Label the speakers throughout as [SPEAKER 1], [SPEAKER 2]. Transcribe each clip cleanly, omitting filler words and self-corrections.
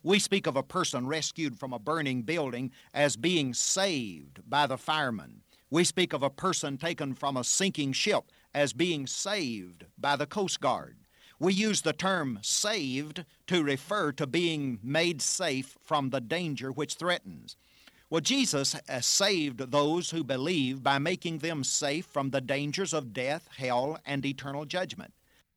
[SPEAKER 1] We speak of a person rescued from a burning building as being saved by the firemen. We speak of a person taken from a sinking ship as being saved by the Coast Guard. We use the term saved to refer to being made safe from the danger which threatens. Well, Jesus has saved those who believe by making them safe from the dangers of death, hell, and eternal judgment.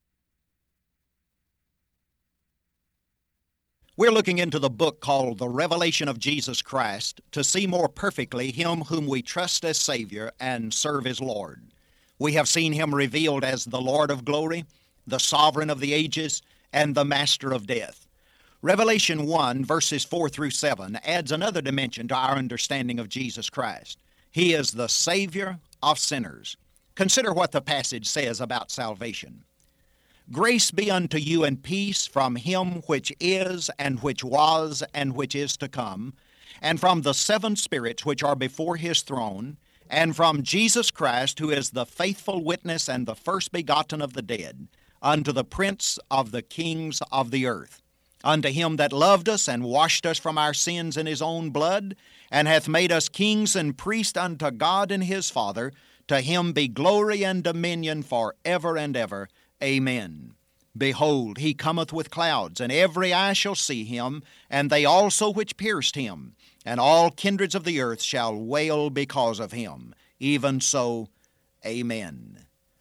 [SPEAKER 1] We're looking into the book called The Revelation of Jesus Christ to see more perfectly Him whom we trust as Savior and serve as Lord. We have seen Him revealed as the Lord of glory, the Sovereign of the ages, and the Master of death. Revelation 1, verses 4 through 7 adds another dimension to our understanding of Jesus Christ. He is the Savior of sinners. Consider what the passage says about salvation. Grace be unto you and peace from Him which is, and which was, and which is to come, and from the seven spirits which are before His throne, and from Jesus Christ, who is the faithful witness and the first begotten of the dead, unto the Prince of the kings of the earth, unto Him that loved us and washed us from our sins in His own blood, and hath made us kings and priests unto God and His Father, to Him be glory and dominion for ever and ever. Amen. Behold, He cometh with clouds, and every eye shall see Him, and they also which pierced Him, and all kindreds of the earth shall wail because of Him. Even so, amen.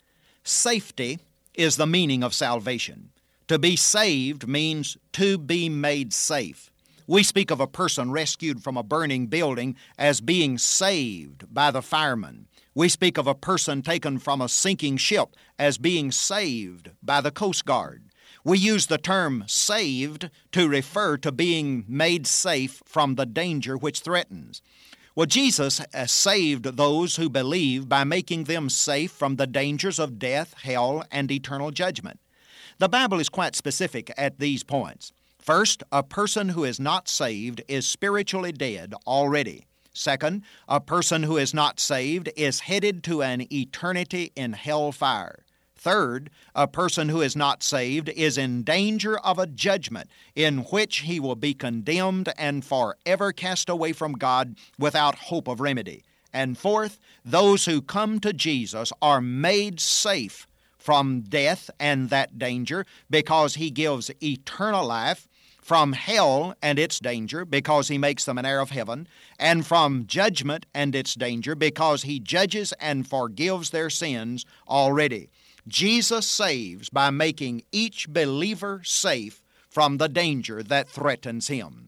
[SPEAKER 1] Safety is the meaning of salvation. To be saved means to be made safe. We speak of a person rescued from a burning building as being saved by the firemen. We speak of a person taken from a sinking ship as being saved by the Coast Guard. We use the term saved to refer to being made safe from the danger which threatens. Well, Jesus has saved those who believe by making them safe from the dangers of death, hell, and eternal judgment. The Bible is quite specific at these points. First, a person who is not saved is spiritually dead already. Second, a person who is not saved is headed to an eternity in hell fire. Third, a person who is not saved is in danger of a judgment in which he will be condemned and forever cast away from God without hope of remedy. And fourth, those who come to Jesus are made safe from death and that danger because He gives eternal life, from hell and its danger because He makes them an heir of heaven, and from judgment and its danger because He judges and forgives their sins already. Jesus saves by making each believer safe from the danger that threatens him.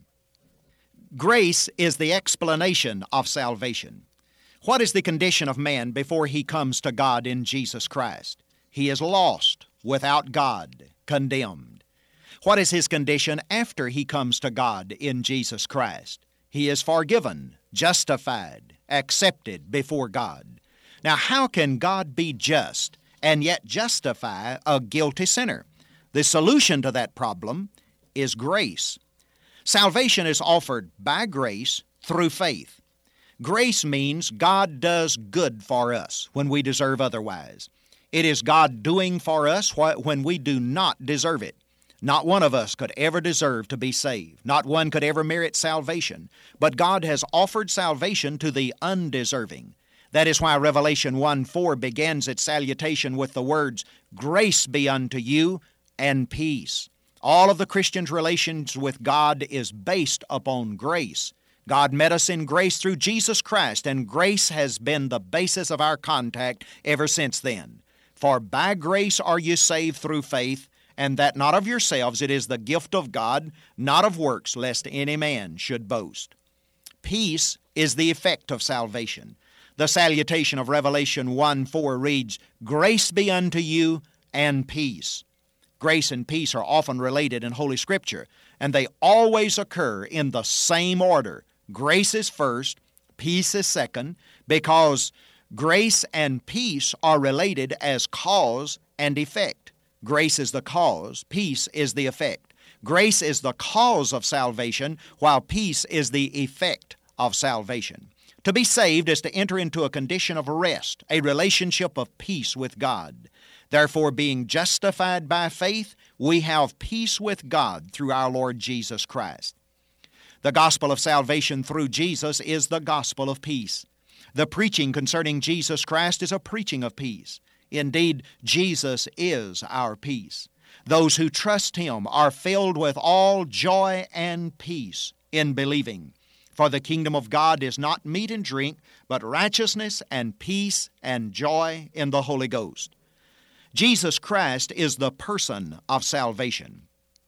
[SPEAKER 1] Grace is the explanation of salvation. What is the condition of man before he comes to God in Jesus Christ? He is lost, without God, condemned. What is his condition after he comes to God in Jesus Christ? He is forgiven, justified, accepted before God. Now, how can God be just and yet justify a guilty sinner? The solution to that problem is grace. Salvation is offered by grace through faith. Grace means God does good for us when we deserve otherwise. It is God doing for us when we do not deserve it. Not one of us could ever deserve to be saved. Not one could ever merit salvation. But God has offered salvation to the undeserving. That is why Revelation 1:4 begins its salutation with the words, "Grace be unto you and peace." All of the Christian's relations with God is based upon grace. God met us in grace through Jesus Christ, and grace has been the basis of our contact ever since then. For by grace are you saved through faith, and that not of yourselves, it is the gift of God, not of works, lest any man should boast. Peace is the effect of salvation. The salutation of Revelation 1:4 reads, "Grace be unto you and peace." Grace and peace are often related in Holy Scripture, and they always occur in the same order. Grace is first, peace is second, because grace and peace are related as cause and effect. Grace is the cause, peace is the effect. Grace is the cause of salvation, while peace is the effect of salvation. To be saved is to enter into a condition of rest, a relationship of peace with God. Therefore, being justified by faith, we have peace with God through our Lord Jesus Christ. The gospel of salvation through Jesus is the gospel of peace. The preaching concerning Jesus Christ is a preaching of peace. Indeed, Jesus is our peace. Those who trust Him are filled with all joy and peace in believing. For the kingdom of God is not meat and drink, but righteousness and peace and joy in the Holy Ghost. Jesus Christ is the person of salvation.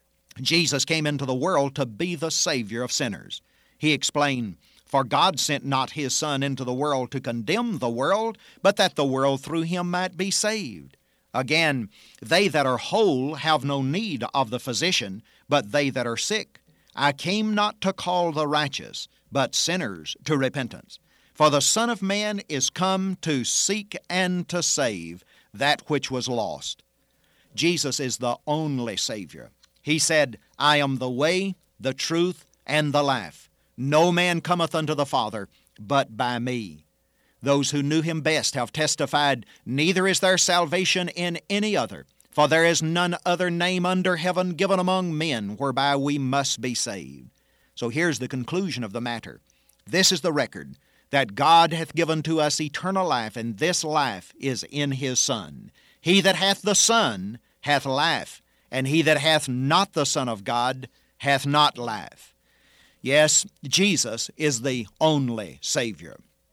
[SPEAKER 1] Jesus came into the world to be the Savior of sinners. He explained, "For God sent not His Son into the world to condemn the world, but that the world through Him might be saved." Again, "They that are whole have no need of the physician, but they that are sick. I came not to call the righteous, but sinners to repentance. For the Son of Man is come to seek and to save that which was lost." Jesus is the only Savior. He said, "I am the way, the truth, and the life. No man cometh unto the Father but by me." Those who knew Him best have testified, "Neither is there salvation in any other, for there is none other name under heaven given among men whereby we must be saved." So here's the conclusion of the matter. This is the record, that God hath given to us eternal life, and this life is in His Son. He that hath the Son hath life, and he that hath not the Son of God hath not life. Yes, Jesus is the only Savior.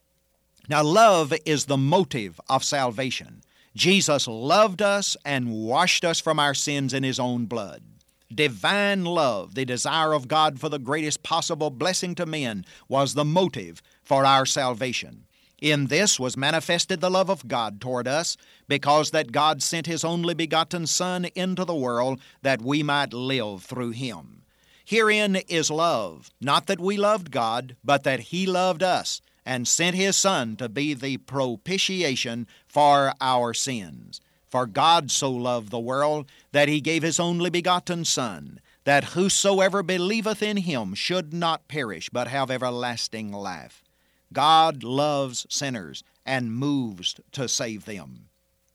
[SPEAKER 1] Now, love is the motive of salvation. Jesus loved us and washed us from our sins in His own blood. Divine love, the desire of God for the greatest possible blessing to men, was the motive for our salvation. In this was manifested the love of God toward us, because that God sent His only begotten Son into the world that we might live through Him. Herein is love, not that we loved God, but that He loved us and sent His Son to be the propitiation for our sins. For God so loved the world that He gave His only begotten Son, that whosoever believeth in Him should not perish, but have everlasting life. God loves sinners and moves to save them.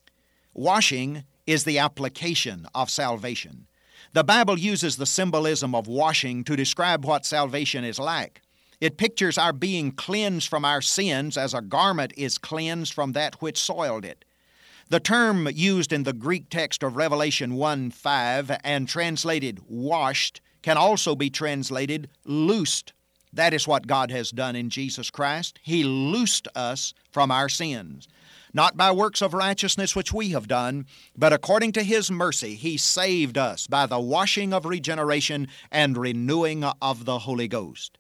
[SPEAKER 1] Washing is the application of salvation. The Bible uses the symbolism of washing to describe what salvation is like. It pictures our being cleansed from our sins as a garment is cleansed from that which soiled it. The term used in the Greek text of Revelation 1:5 and translated washed can also be translated loosed. That is what God has done in Jesus Christ. He loosed us from our sins. Not by works of righteousness which we have done, but according to His mercy, He saved us by the washing of regeneration and renewing of the Holy Ghost.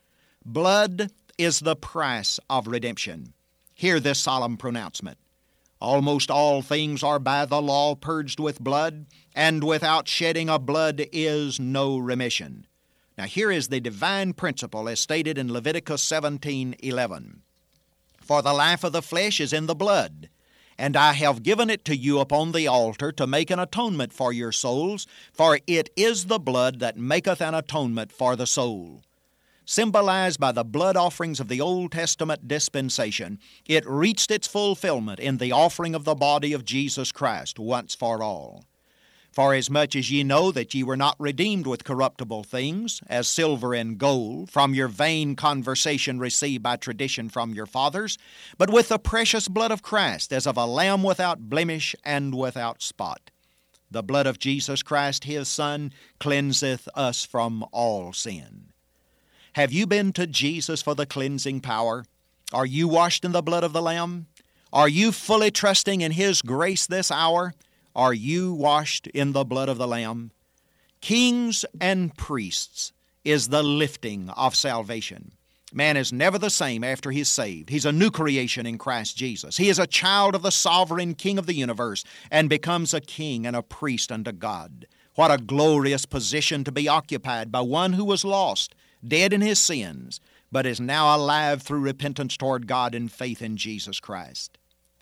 [SPEAKER 1] Blood is the price of redemption. Hear this solemn pronouncement. Almost all things are by the law purged with blood, and without shedding of blood is no remission. Now here is the divine principle as stated in Leviticus 17:11. For the life of the flesh is in the blood, and I have given it to you upon the altar to make an atonement for your souls, for it is the blood that maketh an atonement for the soul. Symbolized by the blood offerings of the Old Testament dispensation, it reached its fulfillment in the offering of the body of Jesus Christ once for all. Forasmuch as ye know that ye were not redeemed with corruptible things, as silver and gold, from your vain conversation received by tradition from your fathers, but with the precious blood of Christ, as of a lamb without blemish and without spot. The blood of Jesus Christ, His Son, cleanseth us from all sin. Have you been to Jesus for the cleansing power? Are you washed in the blood of the Lamb? Are you fully trusting in His grace this hour? Are you washed in the blood of the Lamb? Kings and priests is the lifting of salvation. Man is never the same after he's saved. He's a new creation in Christ Jesus. He is a child of the sovereign King of the universe and becomes a king and a priest unto God. What a glorious position to be occupied by one who was lost, dead in his sins, but is now alive through repentance toward God and faith in Jesus Christ.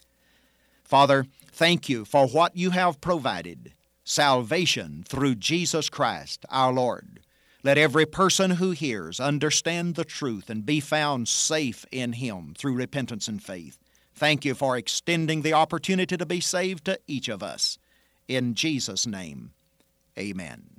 [SPEAKER 1] Father, thank you for what you have provided, salvation through Jesus Christ our Lord. Let every person who hears understand the truth and be found safe in Him through repentance and faith. Thank you for extending the opportunity to be saved to each of us. In Jesus' name, amen.